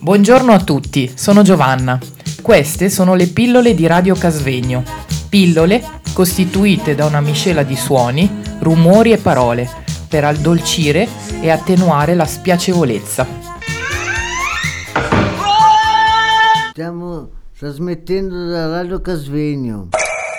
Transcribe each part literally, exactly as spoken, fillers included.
Buongiorno a tutti, sono Giovanna. Queste sono le pillole di Radio Casvegno. Pillole costituite da una miscela di suoni, rumori e parole per addolcire e attenuare la spiacevolezza. Stiamo trasmettendo da Radio Casvegno.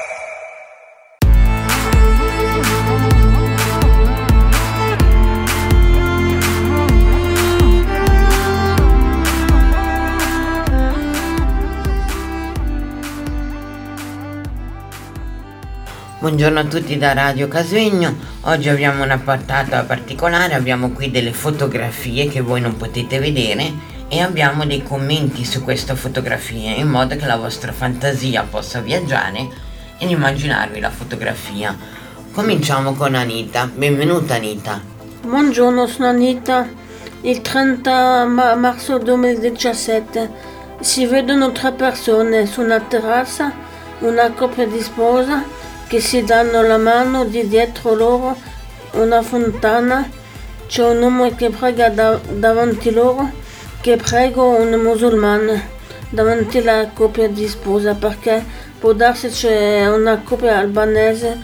Buongiorno a tutti da Radio Casvegno. Oggi abbiamo una puntata particolare, abbiamo qui delle fotografie che voi non potete vedere e abbiamo dei commenti su queste fotografie in modo che la vostra fantasia possa viaggiare ed immaginarvi la fotografia. Cominciamo con Anita. Benvenuta Anita. Buongiorno, sono Anita. Il trenta marzo duemiladiciassette si vedono tre persone su una terrazza, una coppia di sposa che si danno la mano, di dietro loro una fontana, c'è un uomo che prega da, davanti loro, che prega un musulmano davanti alla coppia di sposa, perché può darsi c'è una coppia albanese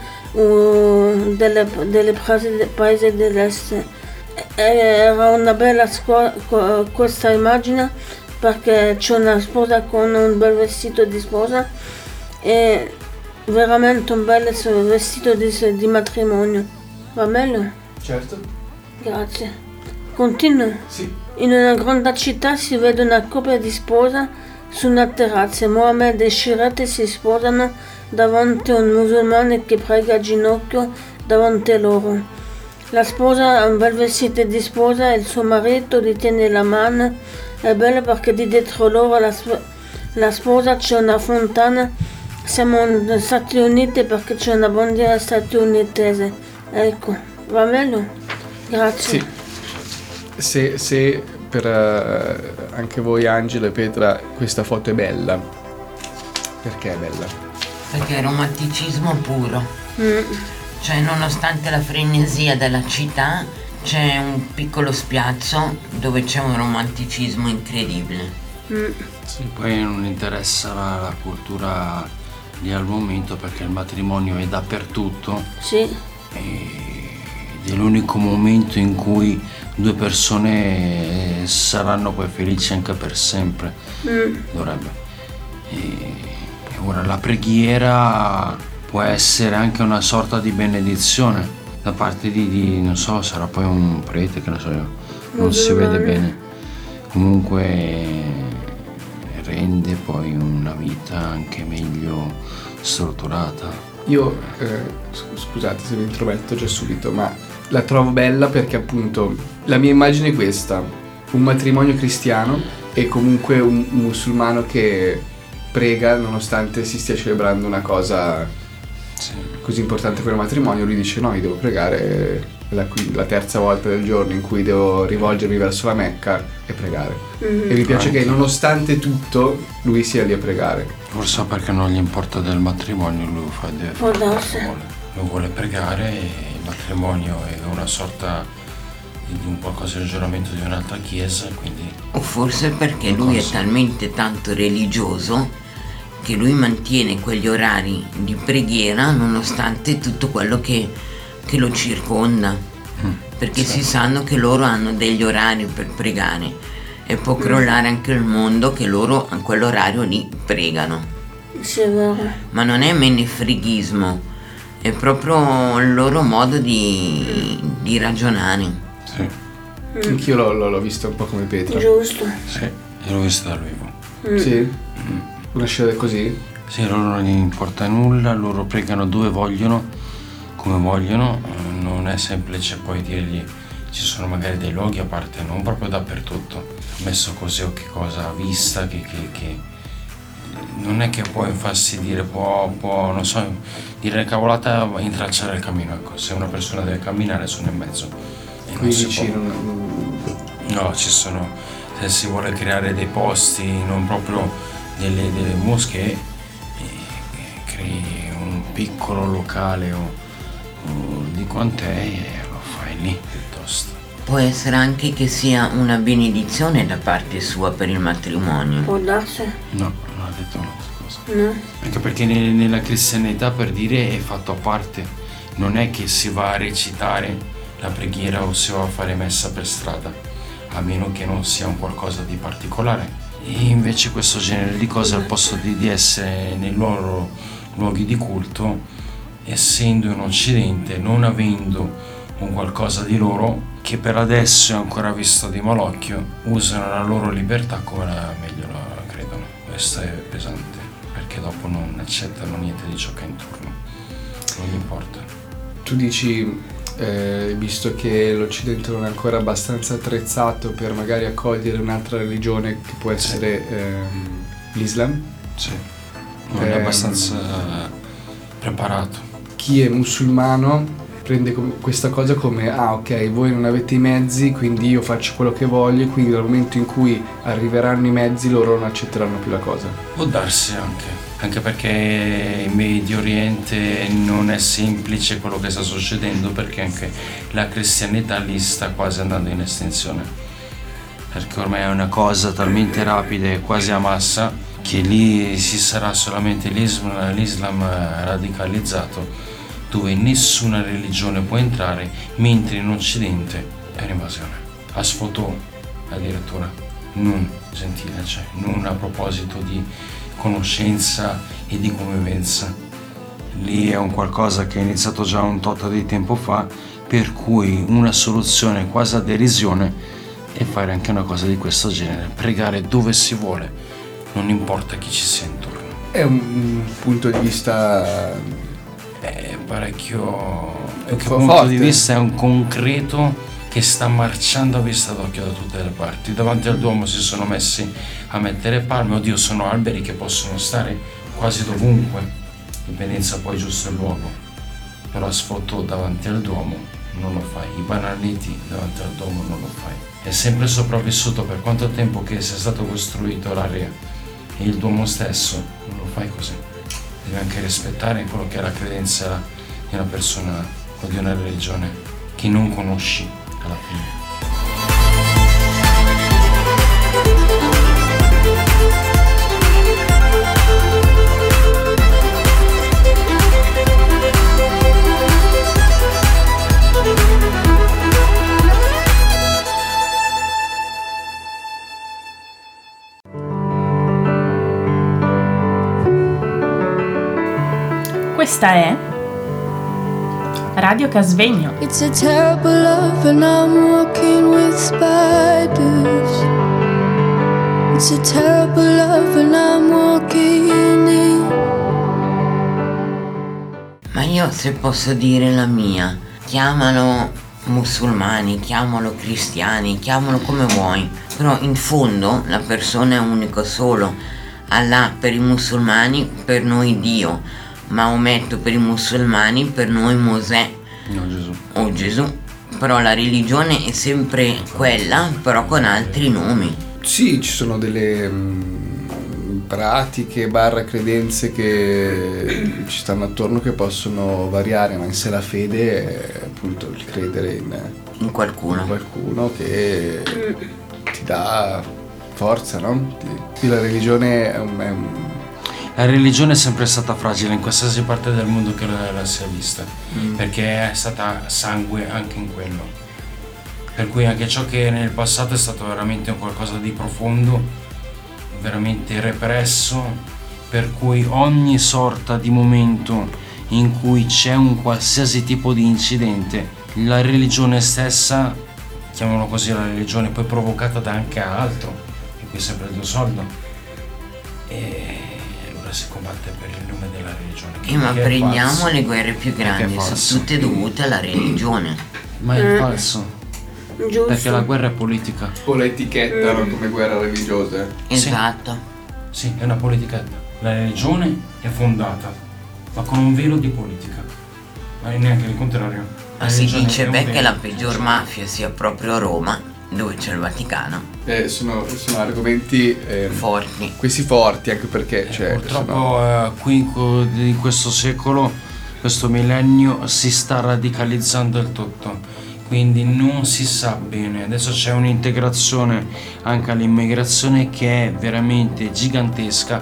o delle, delle paesi dell'est. Era una bella scuola questa immagine, perché c'è una sposa con un bel vestito di sposa e veramente un bel vestito di, di matrimonio. Va bene? Certo. Grazie. Continua? Sì. In una grande città si vede una coppia di sposa su una terrazza. Mohammed e Shirate si sposano davanti a un musulmano che prega a ginocchio davanti a loro. La sposa ha un bel vestito di sposa e il suo marito gli tiene la mano. È bello perché di dietro loro la, la sposa c'è una fontana. Siamo negli Stati Uniti perché c'è una bandiera statunitense. Ecco, va bene? Grazie. Sì. Se, se per uh, anche voi Angelo e Petra questa foto è bella, perché è bella? Perché è romanticismo puro. Mm. Cioè, nonostante la frenesia della città, c'è un piccolo spiazzo dove c'è un romanticismo incredibile. Mm. Sì, poi non interessa la, la cultura lì al momento, perché il matrimonio è dappertutto. Sì. Ed è l'unico momento in cui due persone saranno poi felici anche per sempre. Mm. Dovrebbe. E, e ora la preghiera può essere anche una sorta di benedizione da parte di, di non so, sarà poi un prete, che non so io, non si vede bene. Comunque rende poi una vita anche meglio strutturata. Io, eh, scusate se vi intrometto già subito, ma la trovo bella perché appunto la mia immagine è questa: un matrimonio cristiano e comunque un, un musulmano che prega nonostante si stia celebrando una cosa sì. così importante per il matrimonio. Lui dice: no, io devo pregare, è la, la terza volta del giorno in cui devo rivolgermi verso la Mecca e pregare. Mm-hmm. E mi piace anche che nonostante tutto lui sia lì a pregare. Forse perché non gli importa del matrimonio, lui fa, deve fare quello che vuole. Lui vuole pregare e il matrimonio è una sorta di un qualcosa del giuramento di un'altra chiesa, quindi... O forse perché lui è talmente tanto religioso che lui mantiene quegli orari di preghiera nonostante tutto quello che, che lo circonda, mm, perché certo. Si sanno che loro hanno degli orari per pregare e può crollare anche il mondo che loro a quell'orario lì pregano. Sì, è vero. Ma non è menefreghismo, è proprio il loro modo di, di ragionare. Sì. Mm. Anch'io l'ho, l'ho visto un po' come Petra. Giusto. Sì, io l'ho visto dal vivo. Mm. Sì? Mm. Una scena così? Sì, a loro non gli importa nulla, loro pregano dove vogliono, come vogliono, non è semplice poi dirgli, ci sono magari dei luoghi a parte, non proprio dappertutto, messo così o che cosa a vista, che, che, che non è che può infastidire, può, può, non so, dire cavolata, intralciare il cammino, ecco, se una persona deve camminare sono in mezzo. E qui vicino? Non... No, ci sono, se si vuole creare dei posti, non proprio delle, delle moschee, e, e crei un piccolo locale o, o di quant'è e lo fai lì piuttosto. Può essere anche che sia una benedizione da parte sua per il matrimonio. Può darsi? No, non ha detto un'altra cosa. No. Anche perché ne- nella cristianità, per dire, è fatto a parte. Non è che si va a recitare la preghiera o si va a fare messa per strada, a meno che non sia un qualcosa di particolare. E invece questo genere di cose, al posto di, di essere nei loro luoghi di culto, essendo in Occidente, non avendo un qualcosa di loro che per adesso è ancora visto di malocchio, usano la loro libertà come la meglio la credono. Questo è pesante, perché dopo non accettano niente di ciò che è intorno, non gli importa. Tu dici, eh, visto che l'Occidente non è ancora abbastanza attrezzato per magari accogliere un'altra religione che può essere ehm, l'Islam, Sì, non è Ehm. abbastanza preparato. chi è musulmano prende com- questa cosa come ah ok, voi non avete i mezzi, quindi io faccio quello che voglio, quindi dal momento in cui arriveranno i mezzi loro non accetteranno più la cosa. Può darsi anche, anche perché in Medio Oriente non è semplice quello che sta succedendo, perché anche la cristianità lì sta quasi andando in estinzione, perché ormai è una cosa talmente rapida e quasi a massa che lì si sarà solamente l'Islam, l'Islam radicalizzato, dove nessuna religione può entrare, mentre in Occidente è un'invasione. A sfotò addirittura, non gentile, cioè non a proposito di conoscenza e di convivenza. Lì è un qualcosa che è iniziato già un tot di tempo fa, per cui una soluzione quasi a derisione è fare anche una cosa di questo genere, pregare dove si vuole, non importa chi ci sia intorno. È un, un punto di vista È parecchio, È che fo- punto forte. di vista è un concreto che sta marciando a vista d'occhio da tutte le parti. Davanti al Duomo si sono messi a mettere palme, oddio, sono alberi che possono stare quasi dovunque, dipendenza poi giusto il luogo, però sfotò davanti al Duomo non lo fai, i banaliti davanti al Duomo non lo fai. È sempre sopravvissuto per quanto tempo che sia stato costruito l'area, e il Duomo stesso non lo fai così. Devi anche rispettare quello che è la credenza di una persona o di una religione che non conosci alla fine. Questa è Radio Casvegno. It's a terrible love and I'm walking with spiders. It's a terrible love and I'm walking in. Ma io, se posso dire la mia, chiamalo musulmani, chiamalo cristiani, chiamalo come vuoi, però in fondo la persona è unico solo. Allah per i musulmani, per noi Dio. Maometto per i musulmani, per noi Mosè No, Gesù. o Gesù. Però la religione è sempre quella, però con altri nomi. sì, ci sono delle mh, pratiche barra credenze che ci stanno attorno che possono variare, ma in sé la fede è appunto il credere in, In qualcuno. in qualcuno che ti dà forza, no? Ti- la religione è un, è un La religione è sempre stata fragile in qualsiasi parte del mondo che la, la sia vista, perché è stata sangue anche in quello. Per cui anche ciò che nel passato è stato veramente un qualcosa di profondo, veramente represso, per cui ogni sorta di momento in cui c'è un qualsiasi tipo di incidente, la religione stessa, chiamiamolo così, la religione poi provocata da anche altro, e qui sempre il soldo, e si combatte per il nome della religione. Eh, ma Che è prendiamo falso. le guerre più grandi, Perché è sono falso. tutte dovute alla religione. Ma è falso, Giusto. perché la guerra è politica. po' la etichettano come guerra religiosa. Esatto. Sì, è una politicetta. La religione è fondata, ma con un velo di politica. Ma è neanche il contrario. La Ma si religione dice è un beh che velo. la peggior mafia sia proprio a Roma, dove c'è il Vaticano. Eh, sono, sono argomenti eh, Forti. questi forti, anche perché cioè, Purtroppo sono- eh, qui in, co- in questo secolo, questo millennio, si sta radicalizzando il tutto. quindi non si sa bene. Adesso c'è un'integrazione anche all'immigrazione che è veramente gigantesca.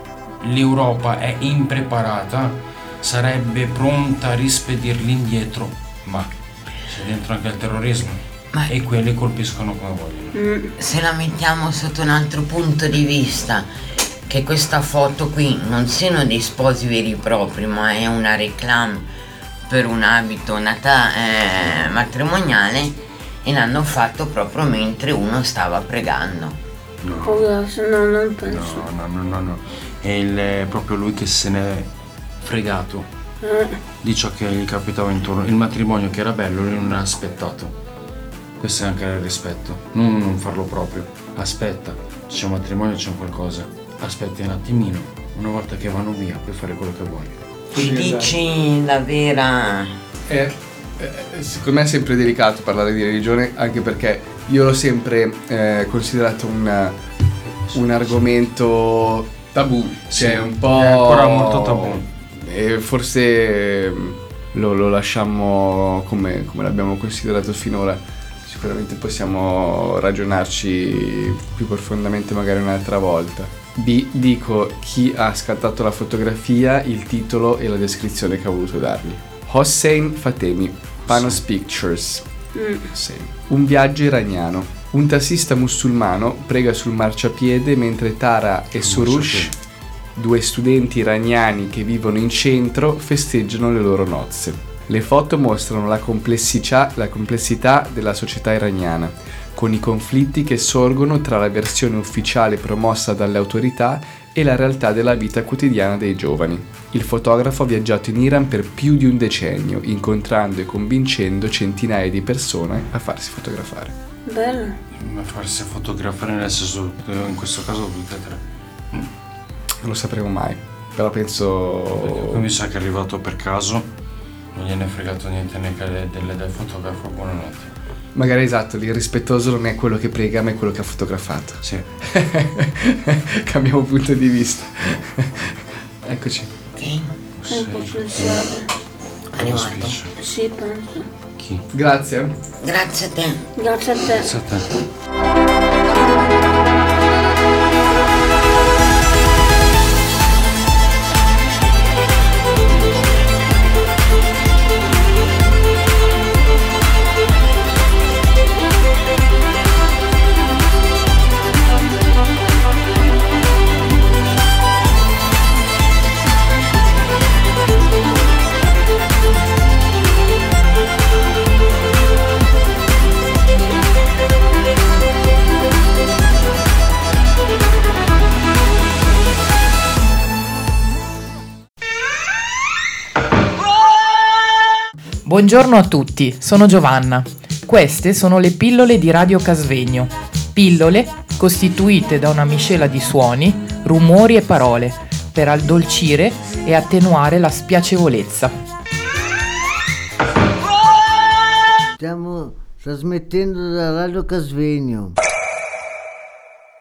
L'Europa è impreparata, sarebbe pronta a rispedirli indietro, ma c'è dentro anche il terrorismo. Ma e quelli colpiscono come vogliono. Se la mettiamo sotto un altro punto di vista, che questa foto qui non siano dei sposi veri e propri, ma è una reclame per un abito nata- eh, matrimoniale, e l'hanno fatto proprio mentre uno stava pregando. No, Oh, se no, non penso. no, no, no, no, no. È il, proprio lui che se n'è fregato Eh, di ciò che gli capitava intorno. Il matrimonio che era bello, lui non ha aspettato. Questo è anche il rispetto, non, non farlo proprio. Aspetta, c'è un matrimonio, c'è un qualcosa. Aspetti un attimino, una volta che vanno via puoi fare quello che vuoi. Ti dici la vera... Eh, eh, secondo me è sempre delicato parlare di religione, anche perché io l'ho sempre eh, considerato un, un argomento tabù, cioè un po'... È ancora molto tabù. E forse mm, lo, lo lasciamo come, come l'abbiamo considerato finora. Sicuramente possiamo ragionarci più profondamente magari un'altra volta. B, dico chi ha scattato la fotografia, il titolo e la descrizione che ha voluto dargli. Hossein Fatemi, Panos Pictures. Hossein. Un viaggio iraniano. Un tassista musulmano prega sul marciapiede mentre Tara e Surush, due studenti iraniani che vivono in centro, festeggiano le loro nozze. Le foto mostrano la complessità, la complessità della società iraniana, con i conflitti che sorgono tra la versione ufficiale promossa dalle autorità e la realtà della vita quotidiana dei giovani. Il fotografo ha viaggiato in Iran per più di un decennio, incontrando e convincendo centinaia di persone a farsi fotografare. bello. Ma farsi fotografare nel senso, in questo caso tutte e tre. Non lo sapremo mai, però penso... Poi mi sa che è arrivato per caso, non gliene è fregato niente neanche delle del fotografo, buonanotte. Magari esatto, l'irrispettoso non è quello che prega, ma è quello che ha fotografato. Sì. Cambiamo punto di vista. Eccoci. Chi? È potenziale. Arrivato. Sì, penso. Chi? Grazie. Grazie a te. Grazie a te. Grazie a te. Buongiorno a tutti, sono Giovanna. Queste sono le pillole di Radio Casvegno. Pillole costituite da una miscela di suoni, rumori e parole per addolcire e attenuare la spiacevolezza. Stiamo trasmettendo da Radio Casvegno.